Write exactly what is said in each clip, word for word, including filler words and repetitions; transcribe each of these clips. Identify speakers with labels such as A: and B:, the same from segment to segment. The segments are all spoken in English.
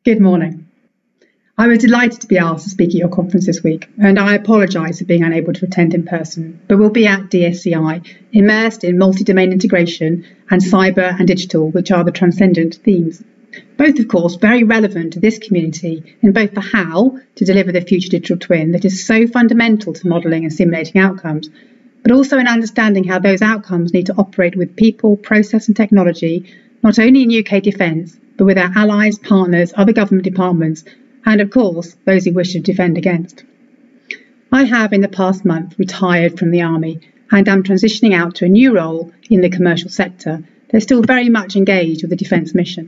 A: Good morning. I was delighted to be asked to speak at your conference this week, and I apologise for being unable to attend in person, but will be at D S C I, immersed in multi-domain integration and cyber and digital, which are the transcendent themes. Both, of course, very relevant to this community in both the how to deliver the future digital twin that is so fundamental to modelling and simulating outcomes, but also in understanding how those outcomes need to operate with people, process and technology, not only in U K defence, but with our allies, partners, other government departments, and of course, those who wish to defend against. I have in the past month retired from the Army and am transitioning out to a new role in the commercial sector. They're still very much engaged with the defence mission.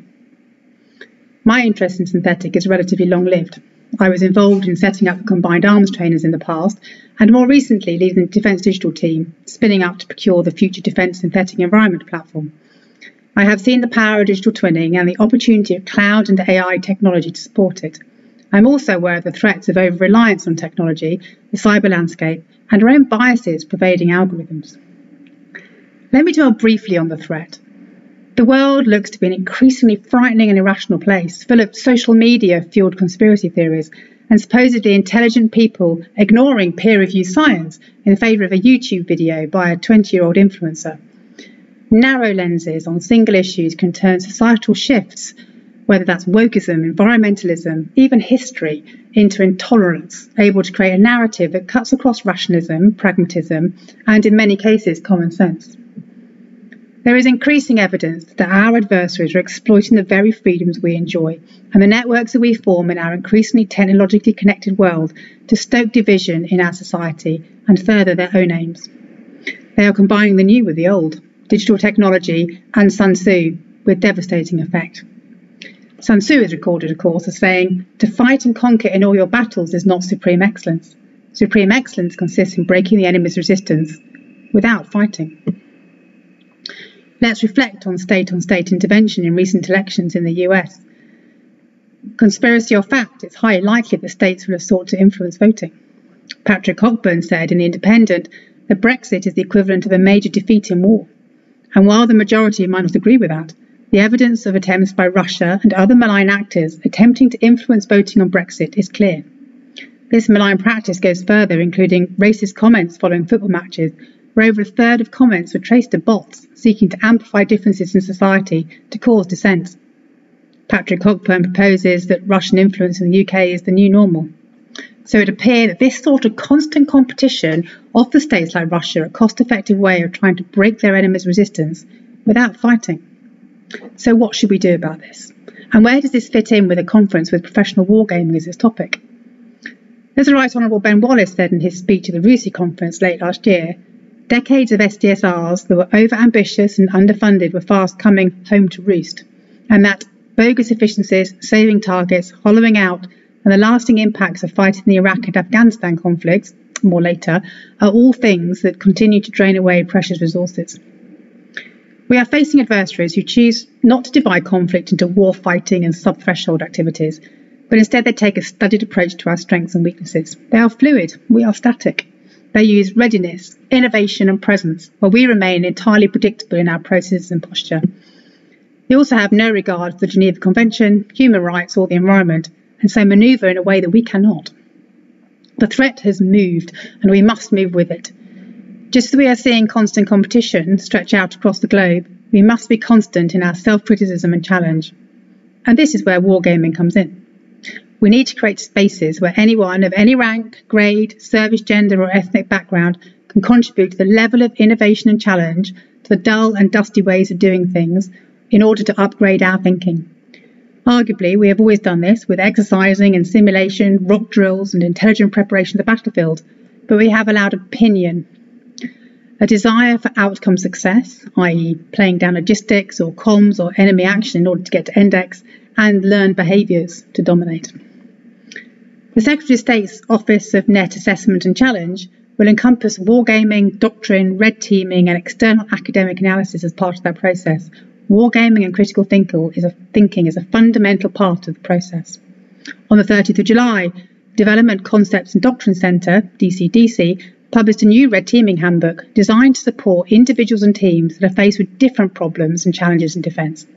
A: My interest in synthetic is relatively long-lived. I was involved in setting up combined arms trainers in the past, and more recently leading the Defence Digital team, spinning up to procure the Future Defence Synthetic Environment platform. I have seen the power of digital twinning and the opportunity of cloud and A I technology to support it. I'm also aware of the threats of over-reliance on technology, the cyber landscape, and our own biases pervading algorithms. Let me dwell briefly on the threat. The world looks to be an increasingly frightening and irrational place, full of social media-fueled conspiracy theories and supposedly intelligent people ignoring peer-reviewed science in favour of a YouTube video by a twenty-year-old influencer. Narrow lenses on single issues can turn societal shifts, whether that's wokeism, environmentalism, even history, into intolerance, able to create a narrative that cuts across rationalism, pragmatism, and in many cases, common sense. There is increasing evidence that our adversaries are exploiting the very freedoms we enjoy and the networks that we form in our increasingly technologically connected world to stoke division in our society and further their own aims. They are combining the new with the old, digital technology and Sun Tzu with devastating effect. Sun Tzu is recorded, of course, as saying, "To fight and conquer in all your battles is not supreme excellence. Supreme excellence consists in breaking the enemy's resistance without fighting." Let's reflect on state-on-state intervention in recent elections in the U S. Conspiracy or fact, it's highly likely that states will have sought to influence voting. Patrick Cockburn said in The Independent that Brexit is the equivalent of a major defeat in war. And while the majority might not agree with that, the evidence of attempts by Russia and other malign actors attempting to influence voting on Brexit is clear. This malign practice goes further, including racist comments following football matches, where over a third of comments were traced to bots seeking to amplify differences in society to cause dissent. Patrick Cockburn proposes that Russian influence in the U K is the new normal. So it appears that this sort of constant competition offers states like Russia a cost-effective way of trying to break their enemy's resistance without fighting. So what should we do about this? And where does this fit in with a conference with professional wargaming as its topic? As the Right Honourable Ben Wallace said in his speech at the RUSI conference late last year, decades of S D S Rs that were over-ambitious and underfunded were fast coming home to roost, and that bogus efficiencies, saving targets, hollowing out, and the lasting impacts of fighting the Iraq and Afghanistan conflicts, more later, are all things that continue to drain away precious resources. We are facing adversaries who choose not to divide conflict into war fighting and sub-threshold activities, but instead they take a studied approach to our strengths and weaknesses. They are fluid, we are static. They use readiness, innovation and presence, while we remain entirely predictable in our processes and posture. They also have no regard for the Geneva Convention, human rights or the environment, and so manoeuvre in a way that we cannot. The threat has moved, and we must move with it. Just as we are seeing constant competition stretch out across the globe, we must be constant in our self-criticism and challenge. And this is where wargaming comes in. We need to create spaces where anyone of any rank, grade, service, gender or ethnic background can contribute to the level of innovation and challenge to the dull and dusty ways of doing things in order to upgrade our thinking. Arguably, we have always done this with exercising and simulation, rock drills and intelligent preparation of the battlefield, but we have allowed opinion, a desire for outcome success, that is playing down logistics or comms or enemy action in order to get to index, and learned behaviours to dominate. The Secretary of State's Office of Net Assessment and Challenge will encompass wargaming, doctrine, red teaming and external academic analysis as part of that process. Wargaming and critical thinking is a fundamental part of the process. On the thirtieth of July, Development Concepts and Doctrine Centre, D C D C, published a new red teaming handbook designed to support individuals and teams that are faced with different problems and challenges in defence.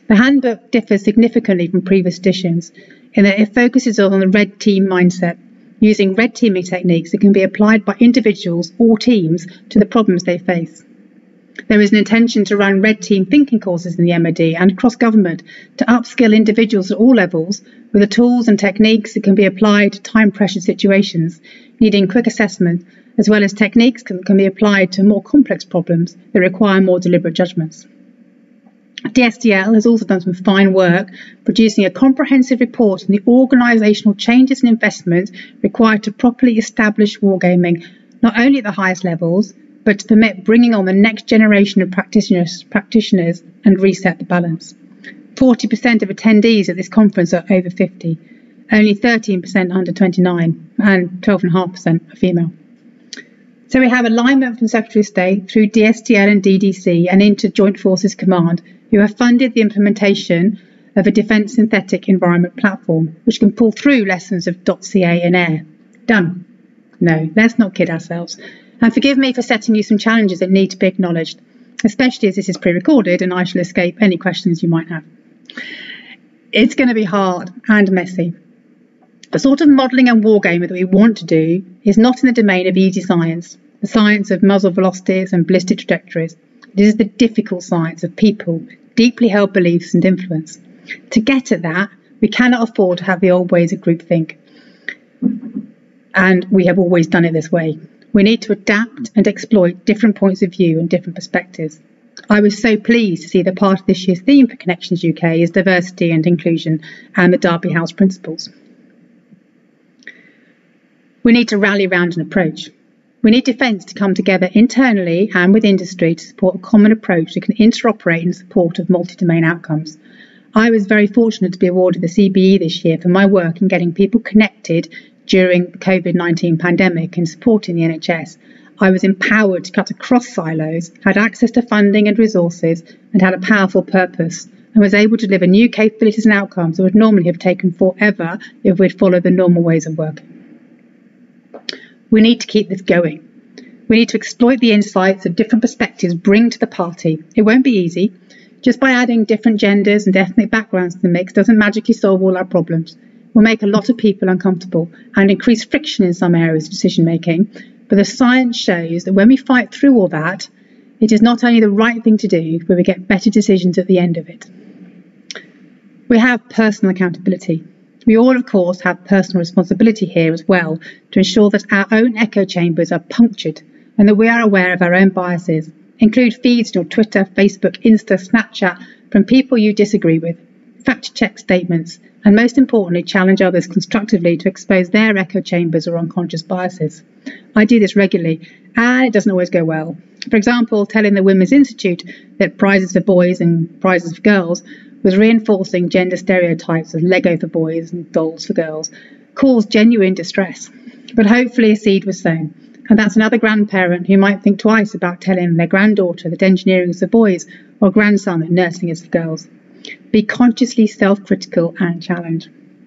A: The handbook differs significantly from previous editions in that it focuses on the red team mindset, using red teaming techniques that can be applied by individuals or teams to the problems they face. There is an intention to run red team thinking courses in the M O D and across government to upskill individuals at all levels with the tools and techniques that can be applied to time-pressured situations needing quick assessment, as well as techniques that can be applied to more complex problems that require more deliberate judgments. D S D L has also done some fine work producing a comprehensive report on the organisational changes and investment required to properly establish wargaming, not only at the highest levels, but to permit bringing on the next generation of practitioners, practitioners and reset the balance. forty percent of attendees at this conference are over fifty, only thirteen percent under twenty-nine, and twelve point five percent are female. So we have alignment from Secretary of State through D S D L and D D C and into Joint Forces Command, who have funded the implementation of a Defence Synthetic Environment platform, which can pull through lessons of .ca and AIR. Done. No, let's not kid ourselves. And forgive me for setting you some challenges that need to be acknowledged, especially as this is pre-recorded and I shall escape any questions you might have. It's going to be hard and messy. The sort of modelling and wargaming that we want to do is not in the domain of easy science, the science of muzzle velocities and ballistic trajectories. It is the difficult science of people, deeply held beliefs and influence. To get at that, we cannot afford to have the old ways of groupthink. And we have always done it this way. We need to adapt and exploit different points of view and different perspectives. I was so pleased to see that part of this year's theme for Connections U K is diversity and inclusion and the Derby House principles. We need to rally around an approach. We need defence to come together internally and with industry to support a common approach that can interoperate in support of multi-domain outcomes. I was very fortunate to be awarded the C B E this year for my work in getting people connected during the COVID nineteen pandemic and supporting the N H S. I was empowered to cut across silos, had access to funding and resources, and had a powerful purpose, and was able to deliver new capabilities and outcomes that would normally have taken forever if we'd followed the normal ways of working. We need to keep this going. We need to exploit the insights that different perspectives bring to the party. It won't be easy. Just by adding different genders and ethnic backgrounds to the mix doesn't magically solve all our problems. Will make a lot of people uncomfortable and increase friction in some areas of decision making. But the science shows that when we fight through all that, it is not only the right thing to do, but we get better decisions at the end of it. We have personal accountability. We all, of course, have personal responsibility here as well to ensure that our own echo chambers are punctured and that we are aware of our own biases. Include feeds on your Twitter, Facebook, Insta, Snapchat from people you disagree with. Fact-check statements, and most importantly, challenge others constructively to expose their echo chambers or unconscious biases. I do this regularly, and it doesn't always go well. For example, telling the Women's Institute that prizes for boys and prizes for girls was reinforcing gender stereotypes of Lego for boys and dolls for girls, caused genuine distress. But hopefully a seed was sown, and that's another grandparent who might think twice about telling their granddaughter that engineering is for boys or grandson that nursing is for girls. Be consciously self-critical and challenge.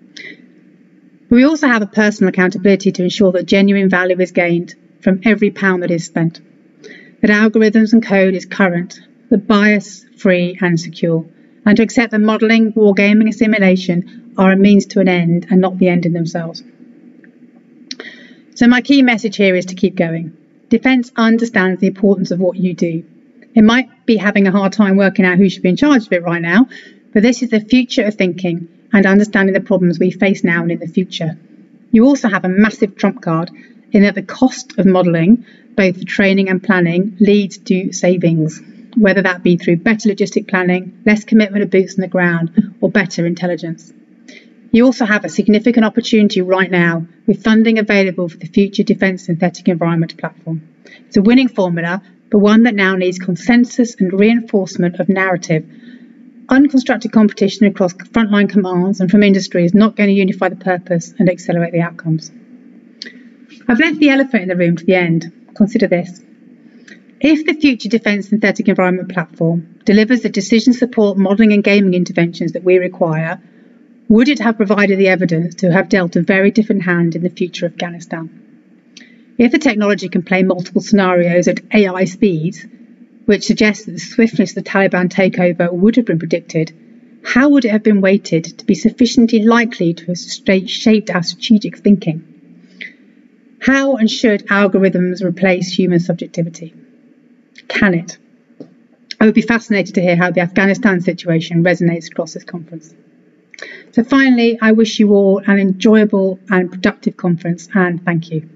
A: We also have a personal accountability to ensure that genuine value is gained from every pound that is spent, that algorithms and code is current, that bias-free and secure, and to accept that modelling, wargaming and simulation are a means to an end and not the end in themselves. So my key message here is to keep going. Defence understands the importance of what you do. It might be having a hard time working out who should be in charge of it right now, but this is the future of thinking and understanding the problems we face now and in the future. You also have a massive trump card in that the cost of modelling, both for training and planning, leads to savings, whether that be through better logistic planning, less commitment of boots on the ground, or better intelligence. You also have a significant opportunity right now with funding available for the Future Defence Synthetic Environment platform. It's a winning formula, but one that now needs consensus and reinforcement of narrative. Unconstructed competition across frontline commands and from industry is not going to unify the purpose and accelerate the outcomes. I've left the elephant in the room to the end. Consider this. If the Future Defence Synthetic Environment platform delivers the decision support, modelling and gaming interventions that we require, would it have provided the evidence to have dealt a very different hand in the future of Afghanistan? If the technology can play multiple scenarios at A I speeds, which suggests that the swiftness of the Taliban takeover would have been predicted, how would it have been weighted to be sufficiently likely to have shaped our strategic thinking? How and should algorithms replace human subjectivity? Can it? I would be fascinated to hear how the Afghanistan situation resonates across this conference. So finally, I wish you all an enjoyable and productive conference, and thank you.